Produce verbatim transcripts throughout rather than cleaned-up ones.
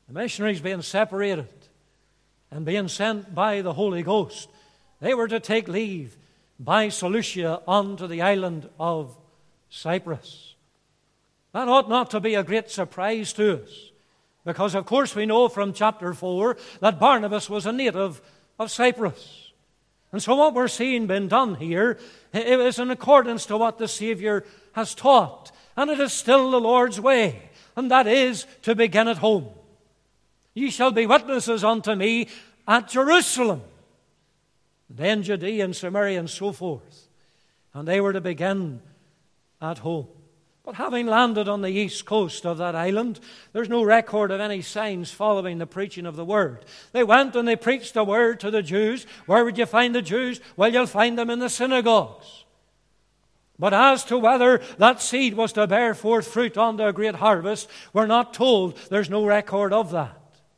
The missionaries being separated and being sent by the Holy Ghost, they were to take leave by Seleucia onto the island of Cyprus. That ought not to be a great surprise to us, because of course we know from chapter four that Barnabas was a native of Cyprus. And so what we're seeing being done here, it is in accordance to what the Savior has taught. And it is still the Lord's way, and that is to begin at home. Ye shall be witnesses unto me at Jerusalem, then Judea and Samaria and so forth. And they were to begin at home. But having landed on the east coast of that island, there's no record of any signs following the preaching of the word. They went and they preached the word to the Jews. Where would you find the Jews? Well, you'll find them in the synagogues. But as to whether that seed was to bear forth fruit unto a great harvest, we're not told. There's no record of that.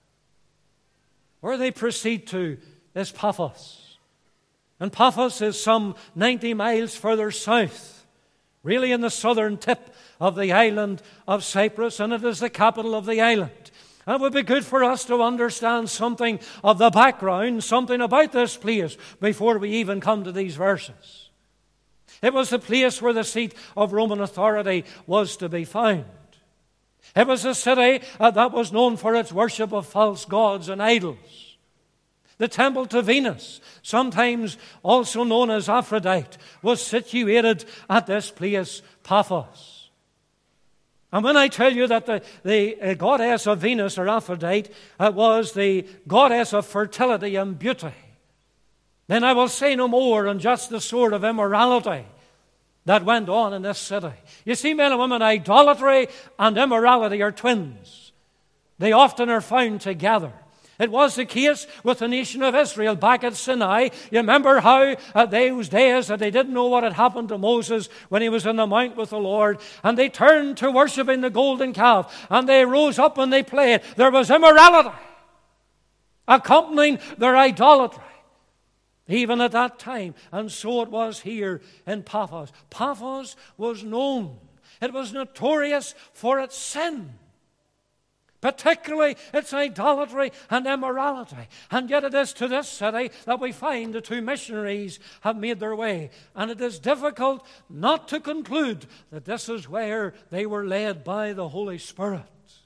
Where they proceed to is Paphos. And Paphos is some ninety miles further south, really in the southern tip of the island of Cyprus, and it is the capital of the island. And it would be good for us to understand something of the background, something about this place, before we even come to these verses. It was the place where the seat of Roman authority was to be found. It was a city uh, that was known for its worship of false gods and idols. The temple to Venus, sometimes also known as Aphrodite, was situated at this place, Paphos. And when I tell you that the, the uh, goddess of Venus, or Aphrodite, uh, was the goddess of fertility and beauty, then I will say no more on just the sort of immorality that went on in this city. You see, men and women, idolatry and immorality are twins. They often are found together. It was the case with the nation of Israel back at Sinai. You remember how at those days that they didn't know what had happened to Moses when he was in the mount with the Lord, and they turned to worshiping the golden calf, and they rose up and they played. There was immorality accompanying their idolatry, even at that time. And so it was here in Paphos. Paphos was known. It was notorious for its sin, particularly its idolatry and immorality. And yet it is to this city that we find the two missionaries have made their way. And it is difficult not to conclude that this is where they were led by the Holy Spirit.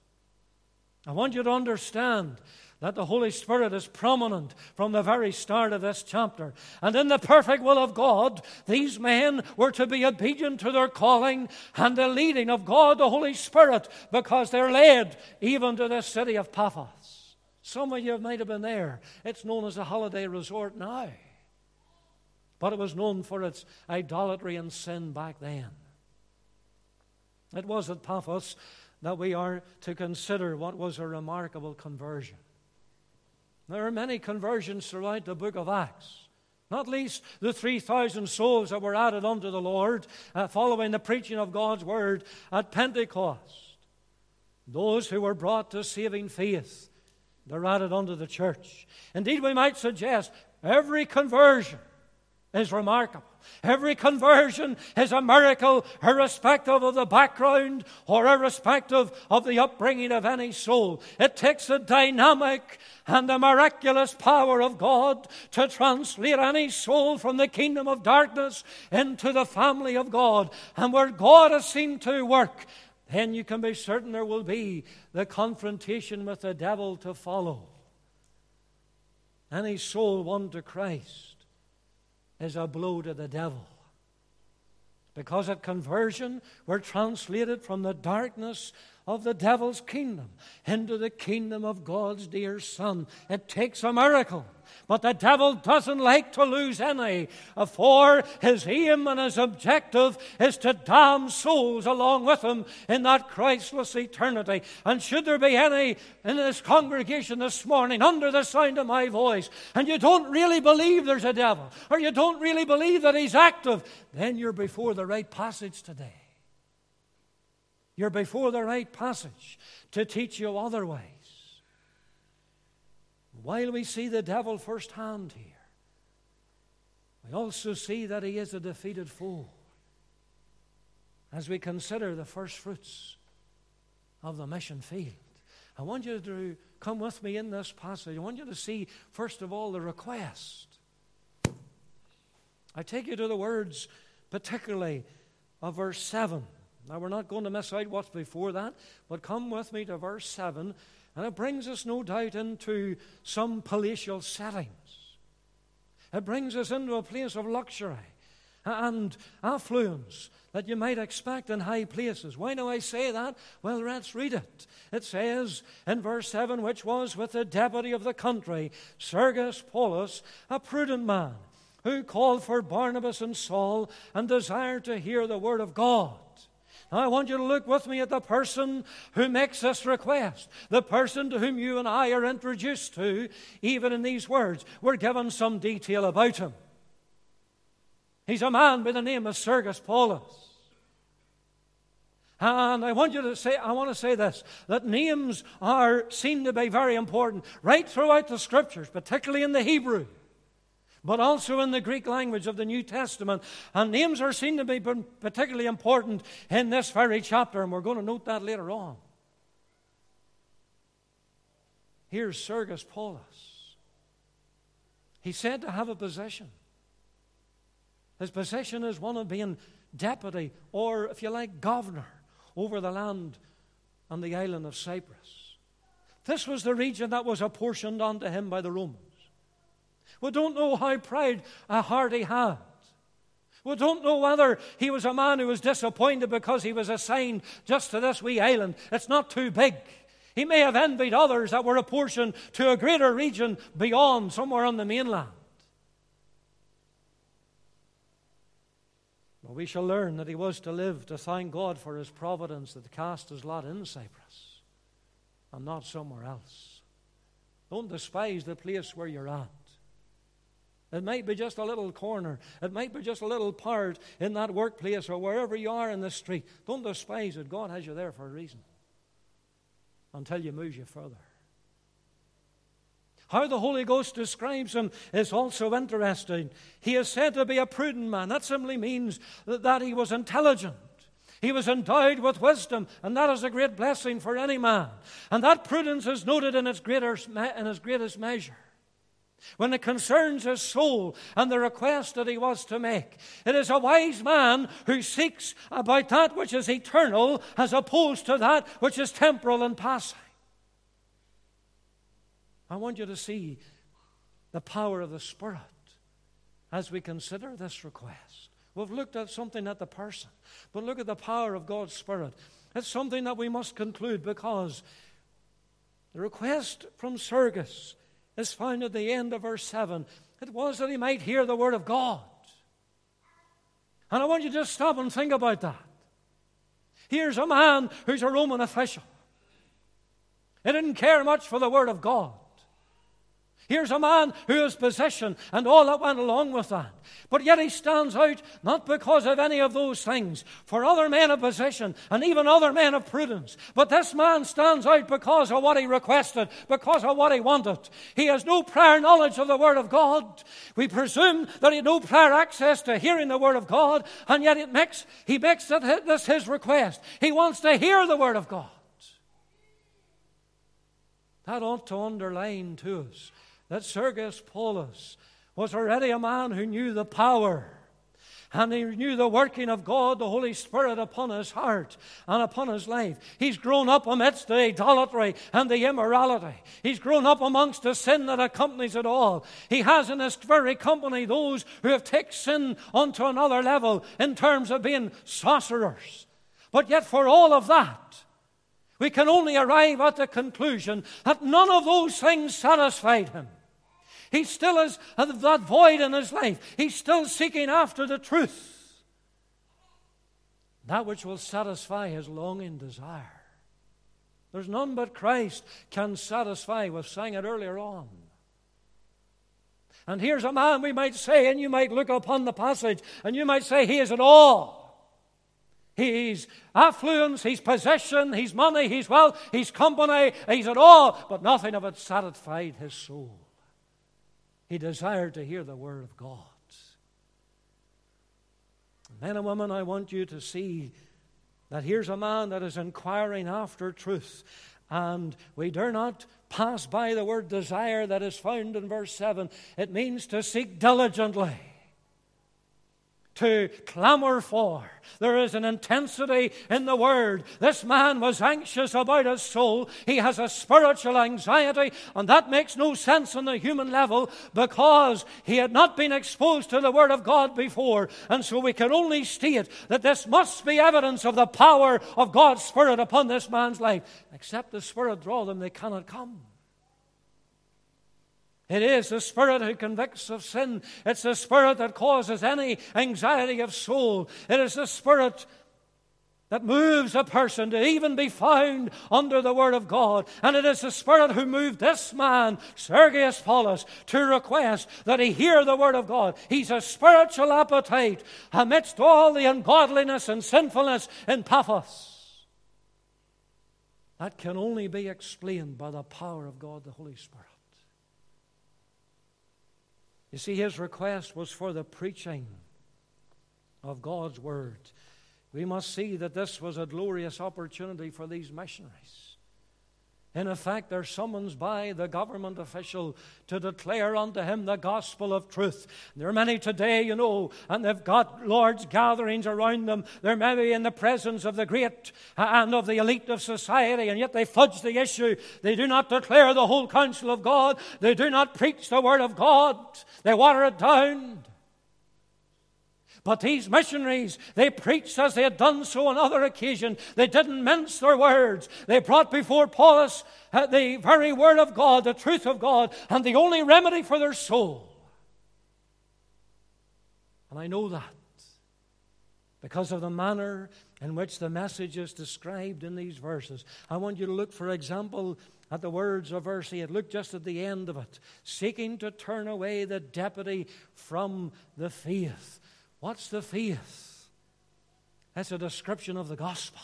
I want you to understand that the Holy Spirit is prominent from the very start of this chapter. And in the perfect will of God, these men were to be obedient to their calling and the leading of God, the Holy Spirit, because they're led even to this city of Paphos. Some of you might have been there. It's known as a holiday resort now, but it was known for its idolatry and sin back then. It was at Paphos that we are to consider what was a remarkable conversion. There are many conversions throughout the book of Acts, not least the three thousand souls that were added unto the Lord uh, following the preaching of God's word at Pentecost. Those who were brought to saving faith, they're added unto the church. Indeed, we might suggest every conversion is remarkable. Every conversion is a miracle, irrespective of the background or irrespective of the upbringing of any soul. It takes the dynamic and the miraculous power of God to translate any soul from the kingdom of darkness into the family of God. And where God has seemed to work, then you can be certain there will be the confrontation with the devil to follow. Any soul won to Christ is a blow to the devil, because at conversion we're translated from the darkness of the devil's kingdom into the kingdom of God's dear Son. It takes a miracle, but the devil doesn't like to lose any, for his aim and his objective is to damn souls along with him in that Christless eternity. And should there be any in this congregation this morning under the sound of my voice, and you don't really believe there's a devil, or you don't really believe that he's active, then you're before the right passage today. You're before the right passage to teach you otherwise. While we see the devil firsthand here, we also see that he is a defeated foe as we consider the first fruits of the mission field. I want you to come with me in this passage. I want you to see, first of all, the request. I take you to the words, particularly of verse seven. Now, we're not going to miss out what's before that, but come with me to verse seven, and it brings us, no doubt, into some palatial settings. It brings us into a place of luxury and affluence that you might expect in high places. Why do I say that? Well, let's read it. It says in verse seven, which was with the deputy of the country, Sergius Paulus, a prudent man, who called for Barnabas and Saul and desired to hear the word of God. Now, I want you to look with me at the person who makes this request, the person to whom you and I are introduced to, even in these words. We're given some detail about him. He's a man by the name of Sergius Paulus. And I want you to say, I want to say this, that names are seen to be very important right throughout the Scriptures, particularly in the Hebrew, but also in the Greek language of the New Testament. And names are seen to be particularly important in this very chapter, and we're going to note that later on. Here's Sergius Paulus. He's said to have a position. His position is one of being deputy, or if you like, governor, over the land on the island of Cyprus. This was the region that was apportioned unto him by the Romans. We don't know how proud a heart he had. We don't know whether he was a man who was disappointed because he was assigned just to this wee island. It's not too big. He may have envied others that were apportioned to a greater region beyond, somewhere on the mainland. But we shall learn that he was to live to thank God for his providence that cast his lot in Cyprus and not somewhere else. Don't despise the place where you're at. It might be just a little corner. It might be just a little part in that workplace or wherever you are in the street. Don't despise it. God has you there for a reason until He moves you further. How the Holy Ghost describes him is also interesting. He is said to be a prudent man. That simply means that he was intelligent. He was endowed with wisdom, and that is a great blessing for any man. And that prudence is noted in its, greater, in its greatest measure when it concerns his soul and the request that he was to make. It is a wise man who seeks about that which is eternal as opposed to that which is temporal and passing. I want you to see the power of the Spirit as we consider this request. We've looked at something at the person, but look at the power of God's Spirit. It's something that we must conclude, because the request from Sergius is found at the end of verse seven. It was that he might hear the word of God. And I want you to just stop and think about that. Here's a man who's a Roman official. He didn't care much for the word of God. Here's a man who has position and all that went along with that. But yet he stands out not because of any of those things. For other men of position and even other men of prudence. But this man stands out because of what he requested, because of what he wanted. He has no prior knowledge of the Word of God. We presume that he had no prior access to hearing the Word of God. And yet it makes, he makes this his request. He wants to hear the Word of God. That ought to underline to us that Sergius Paulus was already a man who knew the power and he knew the working of God, the Holy Spirit, upon his heart and upon his life. He's grown up amidst the idolatry and the immorality. He's grown up amongst the sin that accompanies it all. He has in his very company those who have taken sin onto another level in terms of being sorcerers. But yet for all of that, we can only arrive at the conclusion that none of those things satisfied him. He still has that void in his life. He's still seeking after the truth, that which will satisfy his longing desire. There's none but Christ can satisfy. We sang it earlier on. And here's a man, we might say, and you might look upon the passage, and you might say he is it all. He's affluence, he's possession, he's money, he's wealth, he's company, he's it all, but nothing of it satisfied his soul. He desired to hear the Word of God. Men and women, I want you to see that here's a man that is inquiring after truth. And we dare not pass by the word desire that is found in verse seven. It means to seek diligently, to clamor for. There is an intensity in the word. This man was anxious about his soul. He has a spiritual anxiety, and that makes no sense on the human level because he had not been exposed to the word of God before. And so we can only state that this must be evidence of the power of God's Spirit upon this man's life. Except the Spirit draw them, they cannot come. It is the Spirit who convicts of sin. It's the Spirit that causes any anxiety of soul. It is the Spirit that moves a person to even be found under the Word of God. And it is the Spirit who moved this man, Sergius Paulus, to request that he hear the Word of God. He's a spiritual appetite amidst all the ungodliness and sinfulness in Paphos. That can only be explained by the power of God, the Holy Spirit. You see, his request was for the preaching of God's Word. We must see that this was a glorious opportunity for these missionaries. In effect, they're summoned by the government official to declare unto him the gospel of truth. There are many today, you know, and they've got Lord's gatherings around them. They're maybe in the presence of the great and of the elite of society, and yet they fudge the issue. They do not declare the whole counsel of God. They do not preach the word of God. They water it down. But these missionaries, they preached as they had done so on other occasions. They didn't mince their words. They brought before Paulus uh, the very word of God, the truth of God, and the only remedy for their soul. And I know that because of the manner in which the message is described in these verses. I want you to look, for example, at the words of verse eight. Look just at the end of it. Seeking to turn away the deputy from the faith. What's the faith? That's a description of the gospel.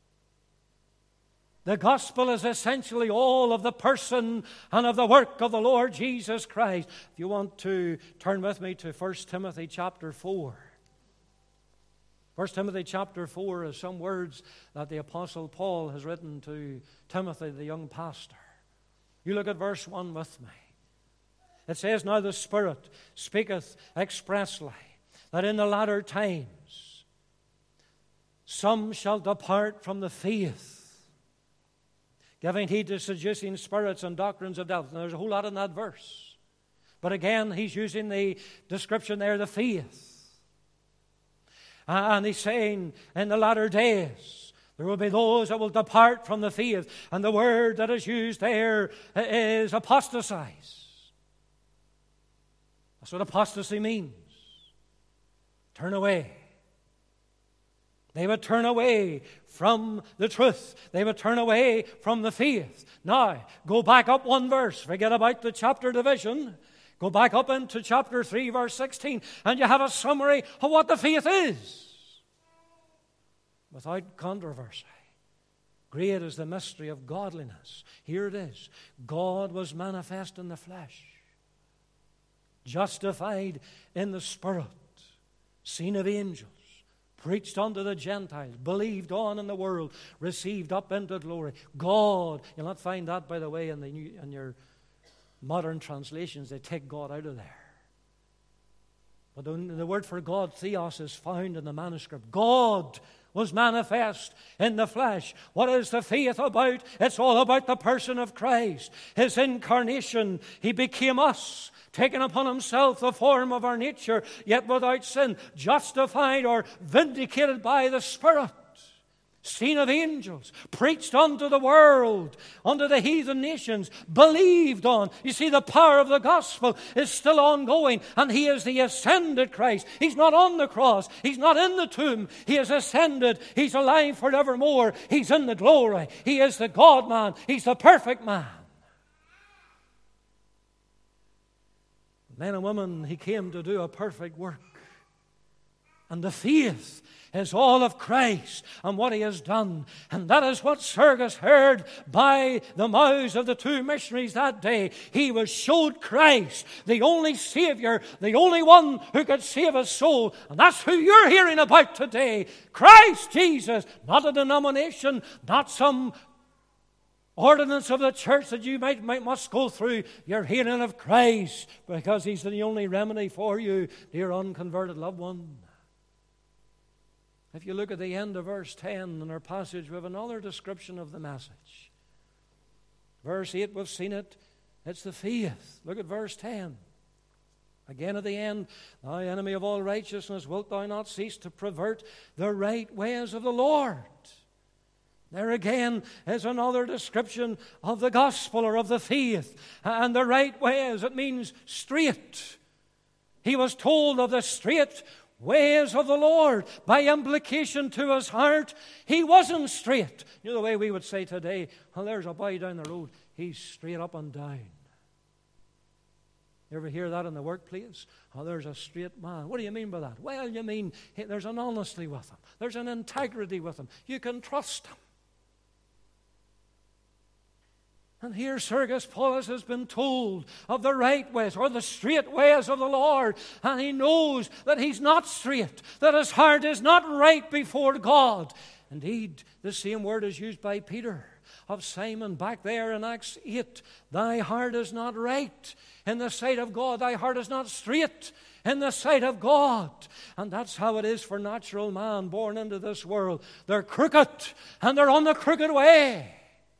The gospel is essentially all of the person and of the work of the Lord Jesus Christ. If you want to turn with me to First Timothy chapter four. First Timothy chapter four is some words that the Apostle Paul has written to Timothy, the young pastor. You look at verse one with me. It says, "Now the Spirit speaketh expressly, that in the latter times some shall depart from the faith, giving heed to seducing spirits and doctrines of devils." Now, there's a whole lot in that verse. But again, he's using the description there, the faith. And he's saying, in the latter days, there will be those that will depart from the faith. And the word that is used there is apostatize. That's what apostasy means. Turn away. They would turn away from the truth. They would turn away from the faith. Now, go back up one verse. Forget about the chapter division. Go back up into chapter three, verse sixteen, and you have a summary of what the faith is. Without controversy. Great is the mystery of godliness. Here it is. God was manifest in the flesh, justified in the Spirit, seen of angels, preached unto the Gentiles, believed on in the world, received up into glory. God, you'll not find that, by the way, in, the new, in your modern translations. They take God out of there. But the, the word for God, theos, is found in the manuscript. God was manifest in the flesh. What is the faith about? It's all about the person of Christ. His incarnation. He became us, taking upon himself the form of our nature, yet without sin, justified or vindicated by the Spirit, seen of angels, preached unto the world, unto the heathen nations, believed on. You see, the power of the gospel is still ongoing, and he is the ascended Christ. He's not on the cross. He's not in the tomb. He is ascended. He's alive forevermore. He's in the glory. He is the God-man. He's the perfect man. Men and women, he came to do a perfect work. And the faith is all of Christ and what he has done. And that is what Sergius heard by the mouths of the two missionaries that day. He was showed Christ, the only Savior, the only one who could save his soul. And that's who you're hearing about today. Christ Jesus, not a denomination, not some ordinance of the church that you might, might must go through your healing of Christ, because He's the only remedy for you, dear unconverted loved one. If you look at the end of verse ten in our passage, we have another description of the message. Verse eight, we've seen it. It's the faith. Look at verse ten. Again at the end, thou enemy of all righteousness, wilt thou not cease to pervert the right ways of the Lord? There again is another description of the gospel or of the faith. And the right ways, it means straight. He was told of the straight ways of the Lord. By implication to his heart, he wasn't straight. You know the way we would say today, well, there's a boy down the road, he's straight up and down. You ever hear that in the workplace? Oh, there's a straight man. What do you mean by that? Well, you mean hey, there's an honesty with him. There's an integrity with him. You can trust him. And here Sergius Paulus has been told of the right ways or the straight ways of the Lord. And he knows that he's not straight, that his heart is not right before God. Indeed, the same word is used by Peter of Simon back there in Acts eight. Thy heart is not right in the sight of God. Thy heart is not straight in the sight of God. And that's how it is for natural man born into this world. They're crooked and they're on the crooked way.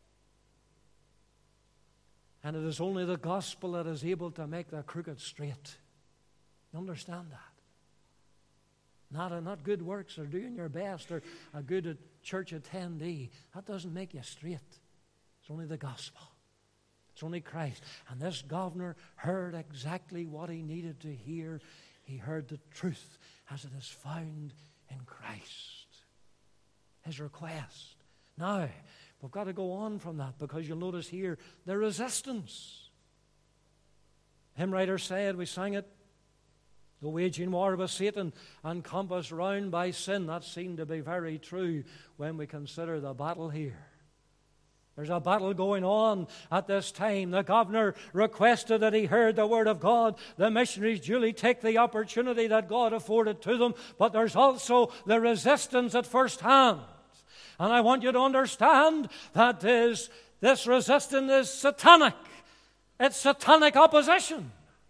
And it is only the gospel that is able to make the crooked straight. You understand that? Not, not good works or doing your best or a good church attendee. That doesn't make you straight. It's only the gospel. It's only Christ. And this governor heard exactly what he needed to hear. He heard the truth as it is found in Christ. His request. Now, we've got to go on from that, because you'll notice here the resistance. Hymn writer said, we sang it, the waging war with Satan and compassed round by sin. That seemed to be very true when we consider the battle here. There's a battle going on at this time. The governor requested that he heard the word of God. The missionaries duly take the opportunity that God afforded to them, but there's also the resistance at first hand. And I want you to understand that is, this resistance is satanic. It's satanic opposition.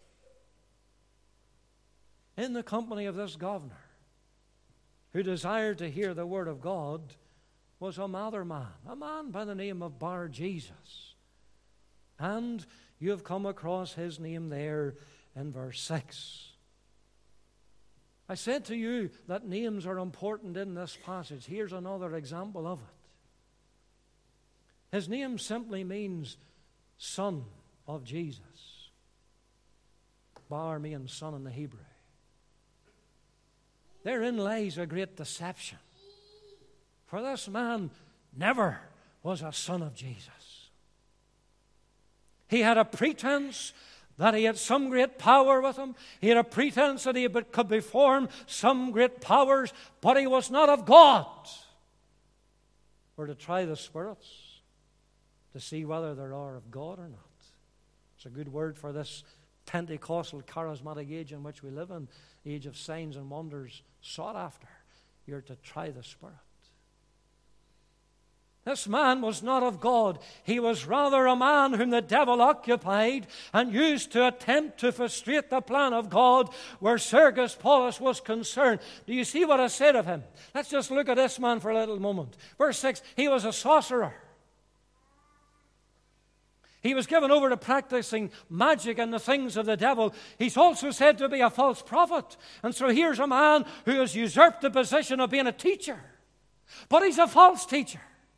In the company of this governor, who desired to hear the word of God, was another man, a man by the name of Bar Jesus. And you have come across his name there in verse six. I said to you that names are important in this passage. Here's another example of it. His name simply means son of Jesus. Bar means son in the Hebrew. Therein lies a great deception. For this man never was a son of Jesus. He had a pretense that he had some great power with him. He had a pretense that he could perform some great powers, but he was not of God. Or to try the spirits to see whether they are of God or not. It's a good word for this Pentecostal charismatic age in which we live in, age of signs and wonders sought after. You're to try the spirit. This man was not of God. He was rather a man whom the devil occupied and used to attempt to frustrate the plan of God where Sergius Paulus was concerned. Do you see what I said of him? Let's just look at this man for a little moment. Verse six, he was a sorcerer. He was given over to practicing magic and the things of the devil. He's also said to be a false prophet. And so here's a man who has usurped the position of being a teacher. But he's a false teacher.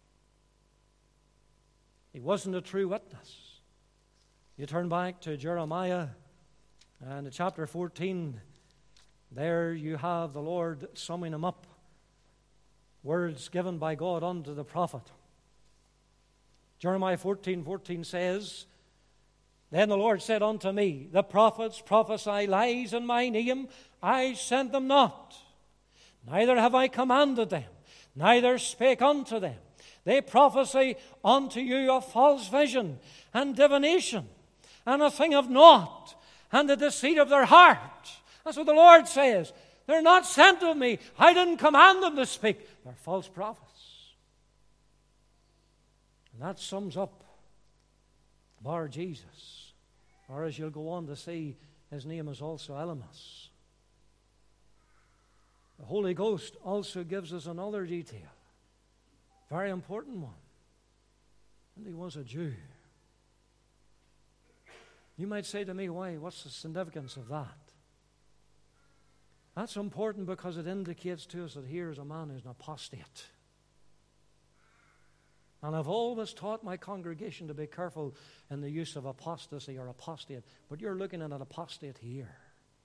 He wasn't a true witness. You turn back to Jeremiah and chapter fourteen. There you have the Lord summing him up. Words given by God unto the prophet. Jeremiah fourteen fourteen says, Then the Lord said unto me, The prophets prophesy lies in my name. I sent them not. Neither have I commanded them, neither spake unto them. They prophesy unto you a false vision and divination and a thing of naught and the deceit of their heart. That's what the Lord says. They're not sent of me. I didn't command them to speak. They're false prophets. And that sums up Bar Jesus. Or as you'll go on to see, his name is also Elymas. The Holy Ghost also gives us another detail, very important one. And he was a Jew. You might say to me, why? What's the significance of that? That's important because it indicates to us that here is a man who's an apostate. And I've always taught my congregation to be careful in the use of apostasy or apostate. But you're looking at an apostate here.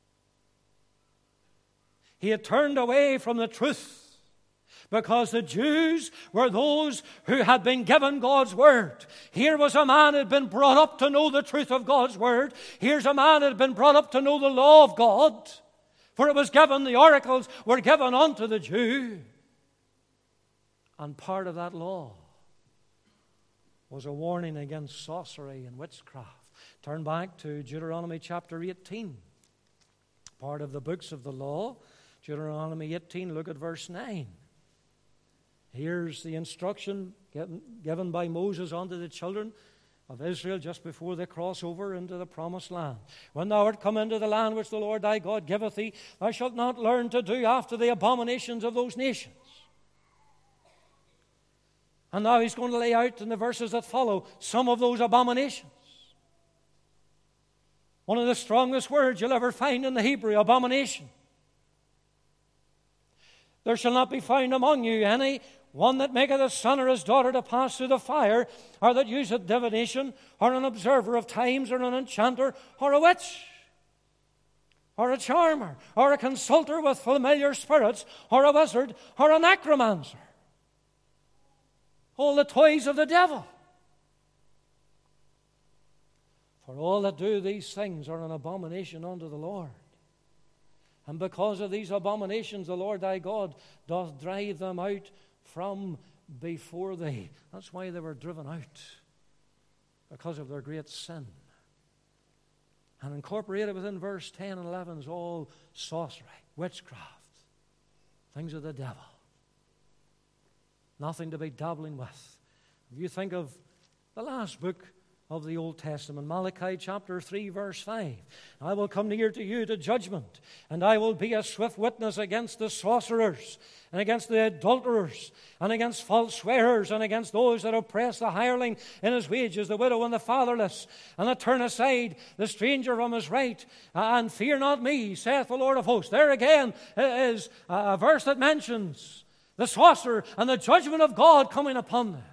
He had turned away from the truth because the Jews were those who had been given God's Word. Here was a man who had been brought up to know the truth of God's Word. Here's a man who had been brought up to know the law of God. For it was given, the oracles were given unto the Jew. And part of that law was a warning against sorcery and witchcraft. Turn back to Deuteronomy chapter eighteen. Part of the books of the law. Deuteronomy eighteen, look at verse nine. Here's the instruction given, given by Moses unto the children of Israel just before they cross over into the promised land. When thou art come into the land which the Lord thy God giveth thee, thou shalt not learn to do after the abominations of those nations. And now he's going to lay out in the verses that follow some of those abominations. One of the strongest words you'll ever find in the Hebrew, abomination. There shall not be found among you any one that maketh his son or his daughter to pass through the fire, or that useth divination, or an observer of times, or an enchanter, or a witch, or a charmer, or a consulter with familiar spirits, or a wizard, or a necromancer. All the toys of the devil. For all that do these things are an abomination unto the Lord. And because of these abominations, the Lord thy God doth drive them out from before thee. That's why they were driven out, because of their great sin. And incorporated within verse ten and eleven is all sorcery, witchcraft, things of the devil. Nothing to be dabbling with. If you think of the last book of the Old Testament, Malachi chapter three, verse five. I will come near to you to judgment, and I will be a swift witness against the sorcerers, and against the adulterers, and against false swearers, and against those that oppress the hireling in his wages, the widow and the fatherless, and that turn aside the stranger from his right, and fear not me, saith the Lord of hosts. There again is a verse that mentions the sorcerer and the judgment of God coming upon them.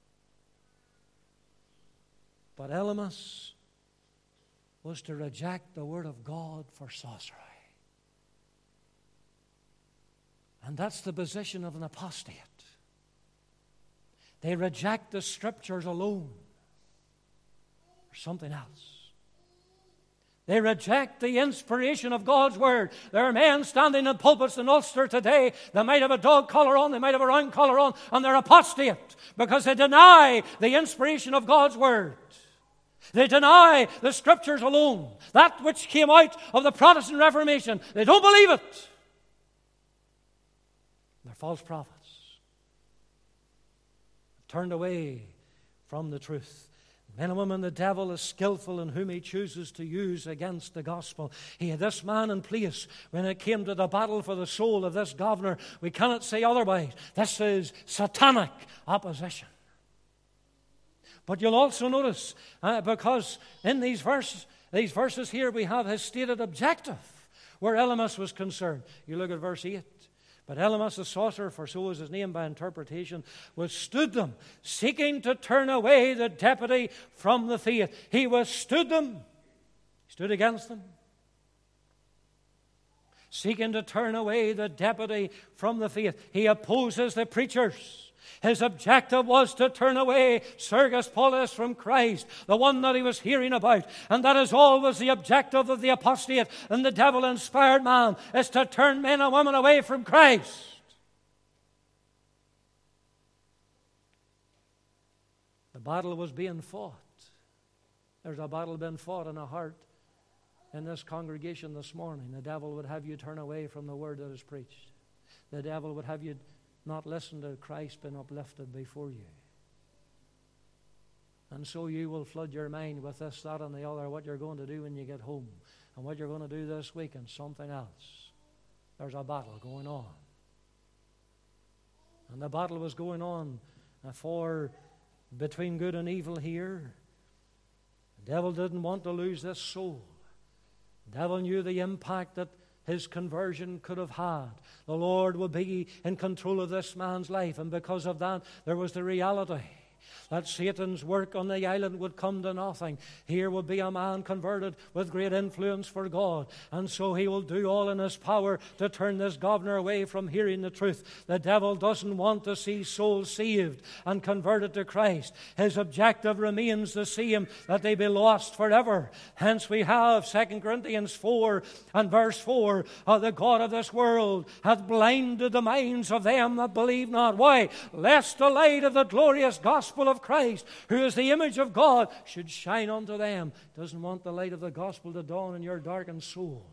But Elymas was to reject the word of God for sorcery. And that's the position of an apostate. They reject the Scriptures alone or something else. They reject the inspiration of God's Word. There are men standing in pulpits in Ulster today. They might have a dog collar on, they might have a round collar on, and they're apostate because they deny the inspiration of God's Word. They deny the Scriptures alone, that which came out of the Protestant Reformation. They don't believe it. They're false prophets. Turned away from the truth. Men and women, the devil is skillful in whom he chooses to use against the gospel. He had this man in place when it came to the battle for the soul of this governor. We cannot say otherwise. This is satanic opposition. But you'll also notice, uh, because in these verses, these verses here, we have his stated objective where Elymas was concerned. You look at verse eight. But Elymas the sorcerer, for so is his name by interpretation, withstood them, seeking to turn away the deputy from the faith. He withstood them. He stood against them. Seeking to turn away the deputy from the faith. He opposes the preachers. His objective was to turn away Sergius Paulus from Christ, the one that he was hearing about. And that is always the objective of the apostate and the devil-inspired man, is to turn men and women away from Christ. The battle was being fought. There's a battle being fought in a heart in this congregation this morning. The devil would have you turn away from the word that is preached. The devil would have you not listen to Christ being uplifted before you. And so you will flood your mind with this, that, and the other, what you're going to do when you get home, and what you're going to do this week, and something else. There's a battle going on. And the battle was going on for between good and evil here. The devil didn't want to lose this soul. The devil knew the impact that his conversion could have had. The Lord would be in control of this man's life, and because of that, there was the reality that Satan's work on the island would come to nothing. Here would be a man converted with great influence for God, and so he will do all in his power to turn this governor away from hearing the truth. The devil doesn't want to see souls saved and converted to Christ. His objective remains the same, that they be lost forever. Hence we have Second Corinthians four and verse four, uh, the God of this world hath blinded the minds of them that believe not. Why? Lest the light of the glorious gospel of Christ, who is the image of God, should shine unto them. Doesn't want the light of the gospel to dawn in your darkened soul.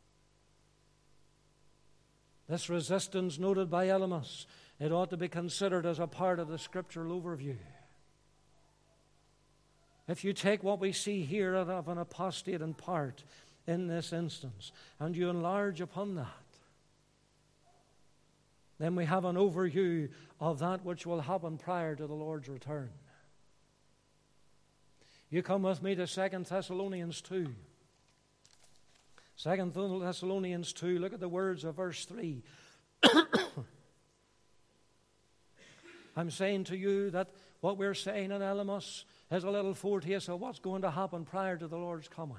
This resistance noted by Elymas, it ought to be considered as a part of the scriptural overview. If you take what we see here of an apostate in part in this instance, and you enlarge upon that, then we have an overview of that which will happen prior to the Lord's return. You come with me to Second Thessalonians two. Second Thessalonians two, look at the words of verse three. I'm saying to you that what we're saying in Elymas is a little foretaste of what's going to happen prior to the Lord's coming.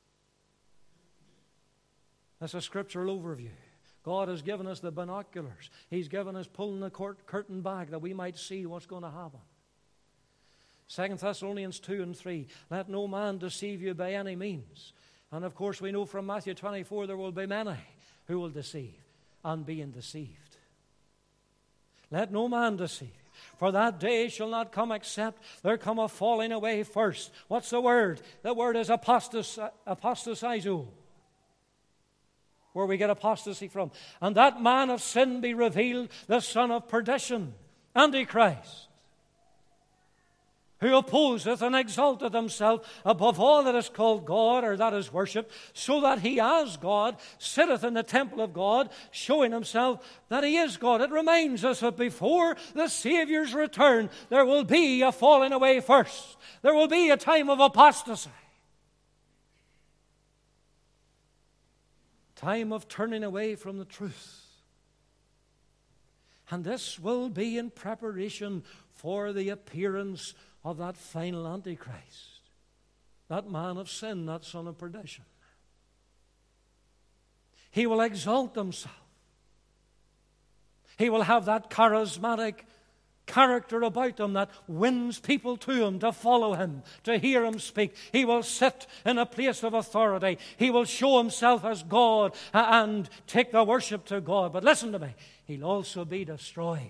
That's a scriptural overview. God has given us the binoculars. He's given us pulling the curtain back that we might see what's going to happen. Second Thessalonians two and three, let no man deceive you by any means. And of course we know from Matthew twenty-four there will be many who will deceive and being deceived. Let no man deceive you. For that day shall not come except there come a falling away first. What's the word? The word is apostas, apostasizo, where we get apostasy from. And that man of sin be revealed, the son of perdition, Antichrist, who opposeth and exalteth himself above all that is called God or that is worshipped, so that he as God sitteth in the temple of God, showing himself that he is God. It reminds us that before the Savior's return, there will be a falling away first. There will be a time of apostasy. Time of turning away from the truth. And this will be in preparation for the appearance of that final Antichrist, that man of sin, that son of perdition. He will exalt himself. He will have that charismatic character about him that wins people to him, to follow him, to hear him speak. He will sit in a place of authority. He will show himself as God and take the worship to God. But listen to me, he'll also be destroyed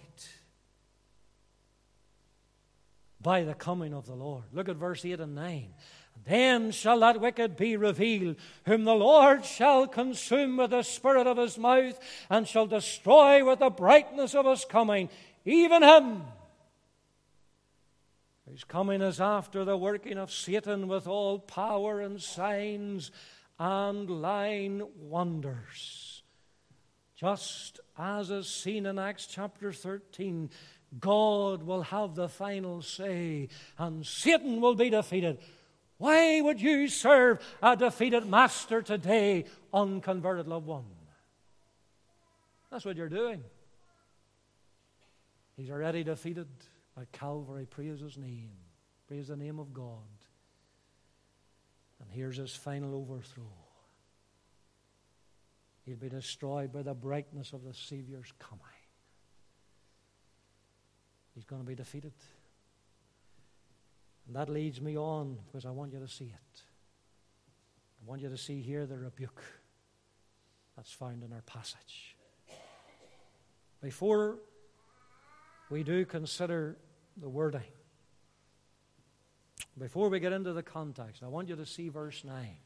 by the coming of the Lord. Look at verse eight and nine. Then shall that wicked be revealed, whom the Lord shall consume with the spirit of his mouth, and shall destroy with the brightness of his coming, even him whose coming is after the working of Satan with all power and signs and lying wonders. Just as is seen in Acts chapter thirteen, God will have the final say, and Satan will be defeated. Why would you serve a defeated master today, unconverted loved one? That's what you're doing. He's already defeated at Calvary. Praise his name. Praise the name of God. And here's his final overthrow. He'll be destroyed by the brightness of the Savior's coming. He's going to be defeated. And that leads me on, because I want you to see it. I want you to see here the rebuke that's found in our passage. Before we do consider the wording, before we get into the context, I want you to see verse nine.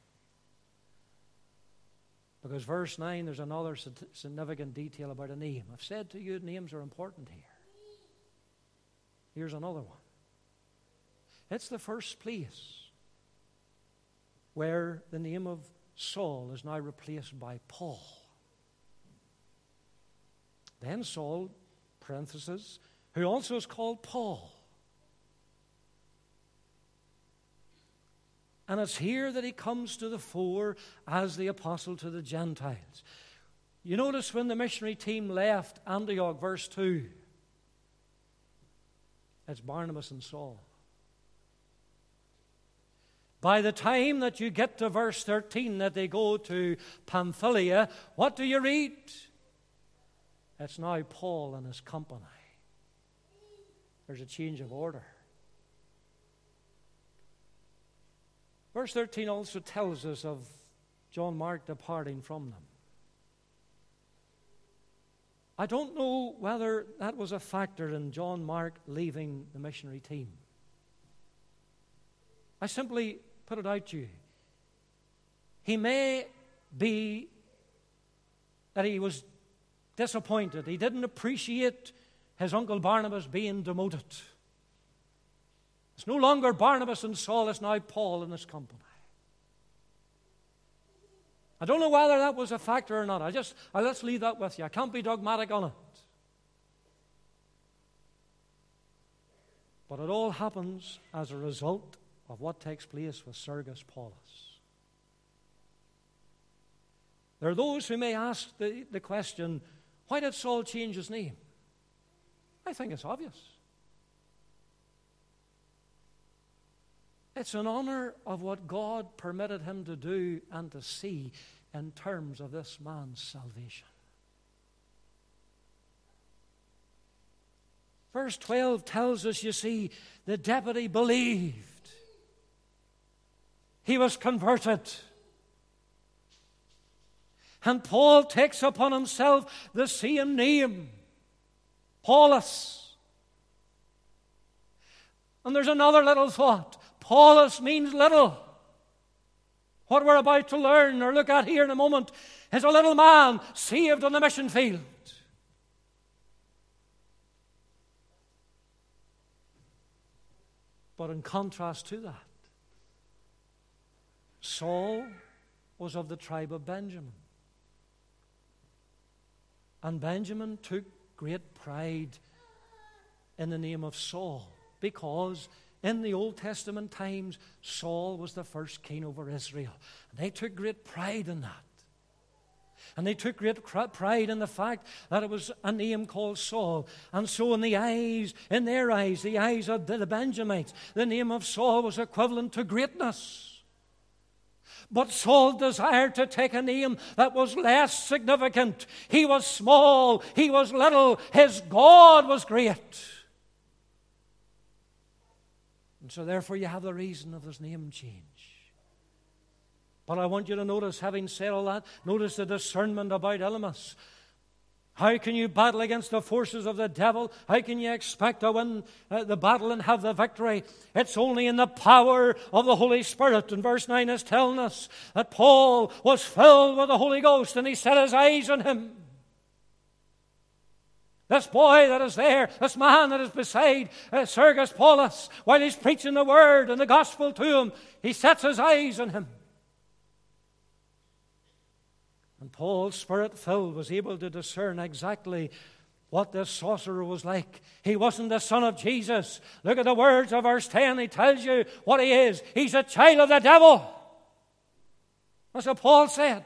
Because verse nine, there's another significant detail about a name. I've said to you, names are important here. Here's another one. It's the first place where the name of Saul is now replaced by Paul. Then Saul, parenthesis, who also is called Paul. And it's here that he comes to the fore as the apostle to the Gentiles. You notice when the missionary team left Antioch, verse two, it's Barnabas and Saul. By the time that you get to verse thirteen, that they go to Pamphylia, what do you read? It's now Paul and his company. There's a change of order. Verse thirteen also tells us of John Mark departing from them. I don't know whether that was a factor in John Mark leaving the missionary team. I simply put it out to you. He may be that he was disappointed. He didn't appreciate his uncle Barnabas being demoted. It's no longer Barnabas and Saul, it's now Paul and his company. I don't know whether that was a factor or not. I just, I, let's leave that with you. I can't be dogmatic on it. But it all happens as a result of what takes place with Sergius Paulus. There are those who may ask the, the question, why did Saul change his name? I think it's obvious. It's in honor of what God permitted him to do and to see in terms of this man's salvation. Verse twelve tells us, you see, the deputy believed. He was converted. And Paul takes upon himself the same name, Paulus. And there's another little thought. Paulus means little. What we're about to learn or look at here in a moment is a little man saved on the mission field. But in contrast to that, Saul was of the tribe of Benjamin. And Benjamin took great pride in the name of Saul, because in the Old Testament times, Saul was the first king over Israel. And they took great pride in that. And they took great pride in the fact that it was a name called Saul. And so in the eyes, in their eyes, the eyes of the Benjamites, the name of Saul was equivalent to greatness. But Saul desired to take a name that was less significant. He was small. He was little. His God was great. And so therefore you have the reason of this name change. But I want you to notice, having said all that, notice the discernment about Elymas. How can you battle against the forces of the devil? How can you expect to win uh, the battle and have the victory? It's only in the power of the Holy Spirit. And verse nine is telling us that Paul was filled with the Holy Ghost and he set his eyes on him. This boy that is there, this man that is beside uh, Sergius Paulus, while he's preaching the word and the gospel to him, he sets his eyes on him. And Paul, Spirit-filled, was able to discern exactly what this sorcerer was like. He wasn't the son of Jesus. Look at the words of verse ten. He tells you what he is. He's a child of the devil. That's what Paul said.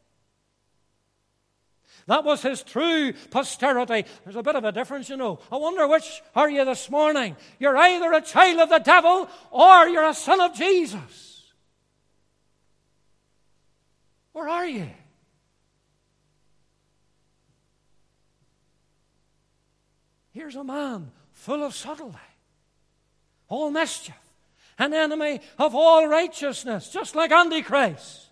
That was his true posterity. There's a bit of a difference, you know. I wonder which are you this morning. You're either a child of the devil or you're a son of Jesus. Where are you? Here's a man full of subtlety, all mischief, an enemy of all righteousness, just like Antichrist.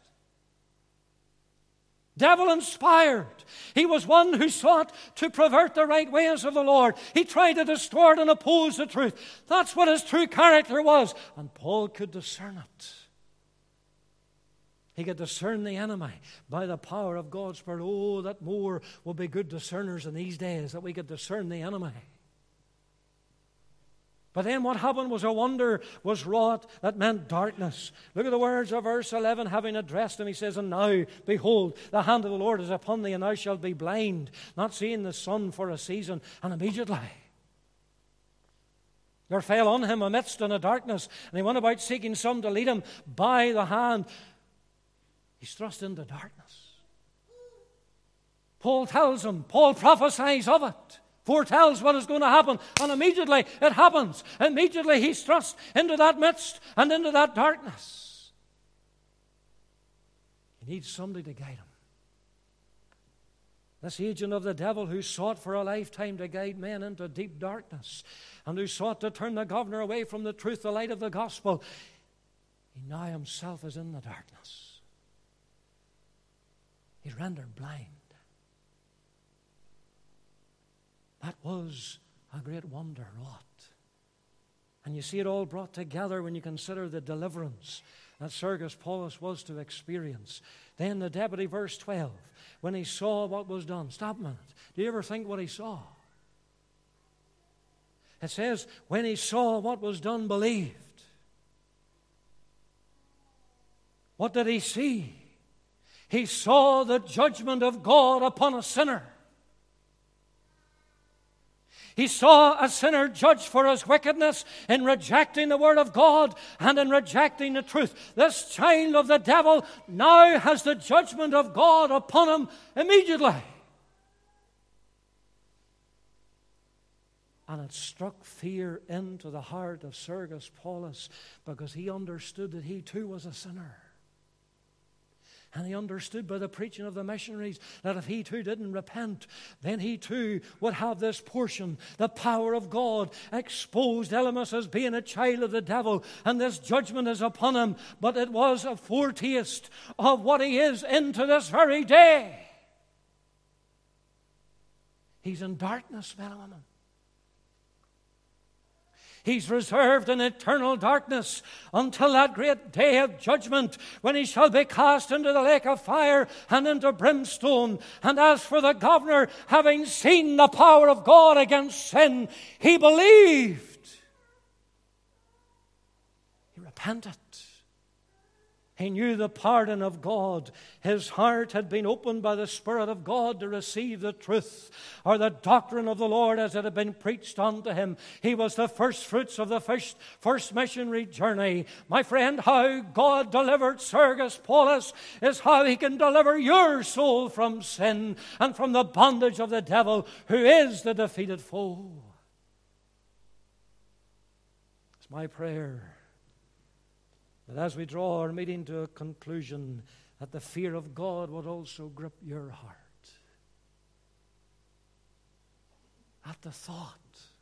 Devil-inspired. He was one who sought to pervert the right ways of the Lord. He tried to distort and oppose the truth. That's what his true character was. And Paul could discern it. He could discern the enemy by the power of God's Spirit. Oh, that more will be good discerners in these days, that we could discern the enemy. But then what happened was a wonder was wrought that meant darkness. Look at the words of verse eleven. Having addressed him, he says, "And now, behold, the hand of the Lord is upon thee, and thou shalt be blind, not seeing the sun for a season." And immediately there fell on him a mist and a darkness, and he went about seeking some to lead him by the hand. He's thrust into darkness. Paul tells him, Paul prophesies of it, foretells what is going to happen, and immediately it happens. Immediately he's thrust into that midst and into that darkness. He needs somebody to guide him. This agent of the devil who sought for a lifetime to guide men into deep darkness and who sought to turn the governor away from the truth, the light of the gospel, he now himself is in the darkness. He's rendered blind. That was a great wonder wrought. And you see it all brought together when you consider the deliverance that Sergius Paulus was to experience. Then the deputy, verse twelve, when he saw what was done. Stop a minute. Do you ever think what he saw? It says, when he saw what was done, believed. What did he see? He saw the judgment of God upon a sinner. He saw a sinner judged for his wickedness in rejecting the word of God and in rejecting the truth. This child of the devil now has the judgment of God upon him immediately. And it struck fear into the heart of Sergius Paulus because he understood that he too was a sinner. And he understood by the preaching of the missionaries that if he too didn't repent, then he too would have this portion, the power of God, exposed Elymas as being a child of the devil, and this judgment is upon him. But it was a foretaste of what he is into this very day. He's in darkness, men and women. He's reserved in eternal darkness until that great day of judgment when he shall be cast into the lake of fire and into brimstone. And as for the governor, having seen the power of God against sin, he believed. He repented. He knew the pardon of God. His heart had been opened by the Spirit of God to receive the truth or the doctrine of the Lord as it had been preached unto him. He was the first fruits of the first, first missionary journey. My friend, how God delivered Sergius Paulus is how he can deliver your soul from sin and from the bondage of the devil, who is the defeated foe. It's my prayer that as we draw our meeting to a conclusion, that the fear of God would also grip your heart. At the thought,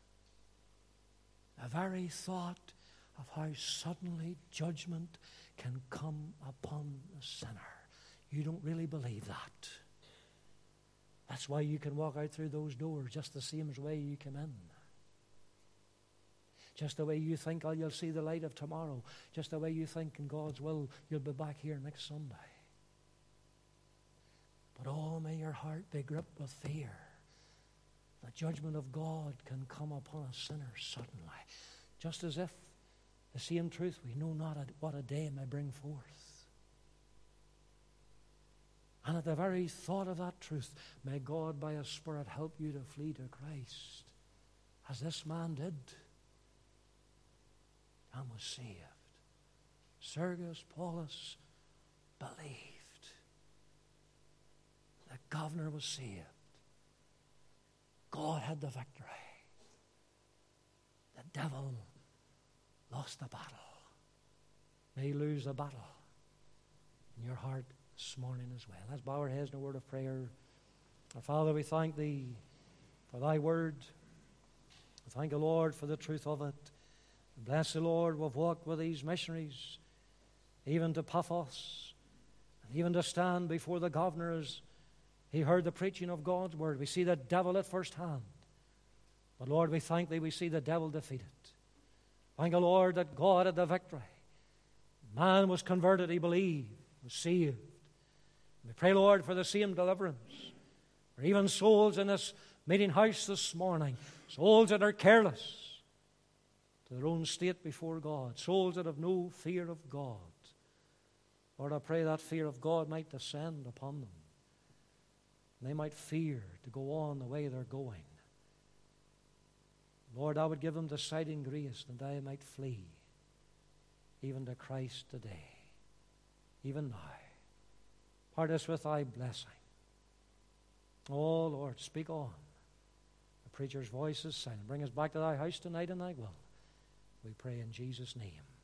the very thought of how suddenly judgment can come upon a sinner. You don't really believe that. That's why you can walk out through those doors just the same as way you came in. Just the way you think, oh, you'll see the light of tomorrow. Just the way you think in God's will, you'll be back here next Sunday. But oh, may your heart be gripped with fear. The judgment of God can come upon a sinner suddenly. Just as if the same truth, we know not what a day may bring forth. And at the very thought of that truth, may God by His Spirit help you to flee to Christ, as this man did, and was saved. Sergius Paulus believed. The governor was saved. God had the victory. The devil lost the battle. May he lose the battle in your heart this morning as well. Let's bow our heads in a word of prayer. Our Father, we thank Thee for Thy word. We thank the Lord for the truth of it. Bless the Lord, we've walked with these missionaries, even to Paphos, and even to stand before the governor as he heard the preaching of God's word. We see the devil at first hand. But Lord, we thank Thee, we see the devil defeated. Thank the Lord that God had the victory. Man was converted, he believed, was saved. We pray, Lord, for the same deliverance. For even souls in this meeting house this morning, souls that are careless, to their own state before God, souls that have no fear of God. Lord, I pray that fear of God might descend upon them. They might fear to go on the way they're going. Lord, I would give them deciding grace that they might flee even to Christ today, even now. Part us with thy blessing. Oh, Lord, speak on. The preacher's voice is silent. Bring us back to thy house tonight in thy will. We pray in Jesus' name.